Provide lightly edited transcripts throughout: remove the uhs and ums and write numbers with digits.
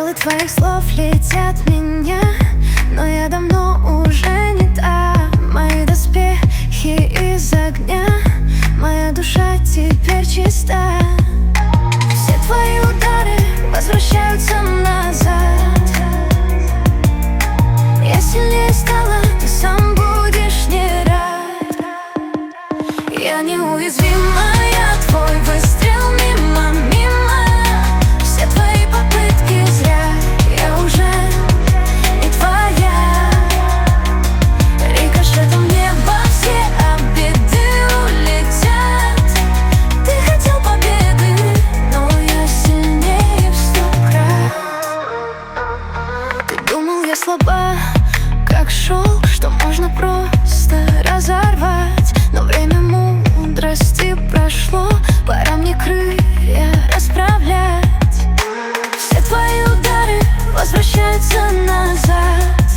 Стрелы твоих слов летят в меня, но я давно уже не та. Мои доспехи из огня, моя душа теперь чиста. Все твои удары возвращаются назад. Я сильнее стала, ты сам будешь не рад. Я неуязвимая, твой выстрел мимо, мимо. Все твои попытки зря, я уже не твоя. Рикошетом в небо все обиды улетят. Ты хотел победы, но я сильнее в 100 крат. Ты думал, я слаба, как шелк, что можно просто разорвать. Но время мудрости прошло, пора мне крылья расправлять. Все твои удары возвращаются назад.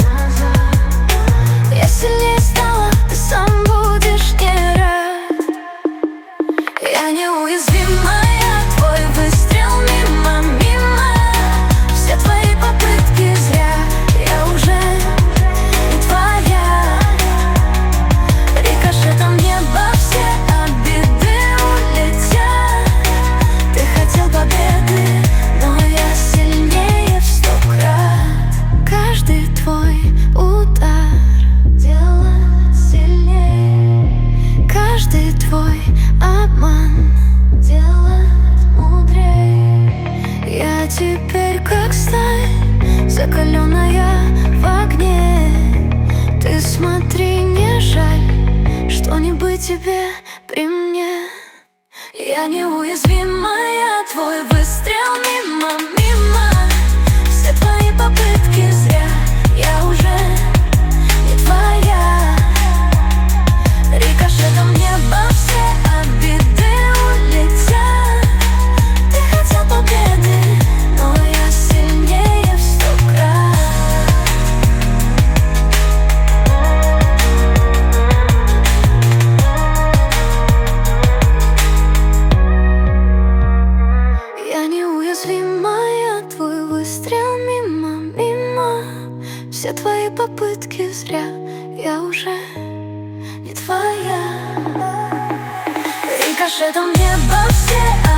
Я сильнее стала, ты сам будешь не рад. Я неуязвимая, твой выстрел мимо, мимо. Все твои попытки зря, я уже не твоя. Рикошетом в небо все обиды улетят. Ты хотел победы, но я сильнее в 100 крат. Каждый твой удар делает сильнее. Каждый твой обман делает мудрее. Я теперь как сталь, закаленная в огне. Ты смотри, не жаль, что не быть тебе при мне. Я неуязвимая, твой выстрел мимо, мимо. Все твои попытки зря, я уже не твоя. Рикошетом в небо все обиды улетят. Ты хотел победы, но я сильнее в 100 крат. Я неуязвимая, твой выстрел мимо, мимо. Все твои попытки зря, я уже не твоя. Рикошетом в небо все